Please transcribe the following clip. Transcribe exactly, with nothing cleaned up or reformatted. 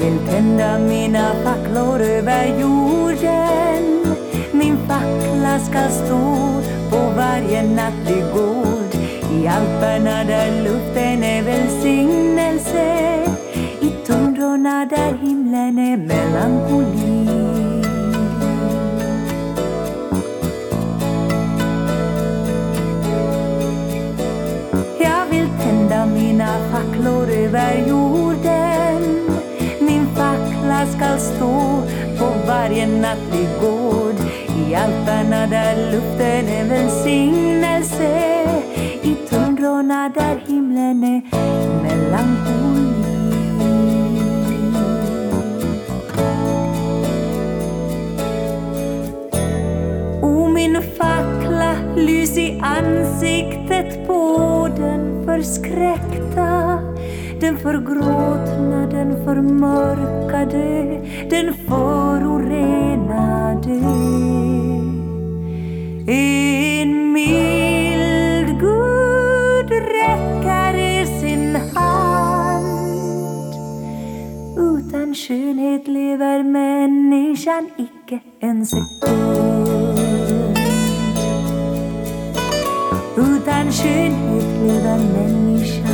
vill tända mina facklor över jorden. Min fackla ska stå på varje nattlig gård, i Alperna där luften är välsignelse, i tundrorna där himlen är melankoli. Jag vill tända mina facklor över jorden. Min fackla ska stå på varje nattlig gård, i Alperna där luften är välsignelse, i tundrorna där himlen är melankoli. O min fackla, lys i ansiktet på den förskräckta, den förgråtna, den förmörkade, den förorenade. En mild Gud räcker sin hand. Utan skönhet lever människan icke en sekund. Utan skönhet lever människan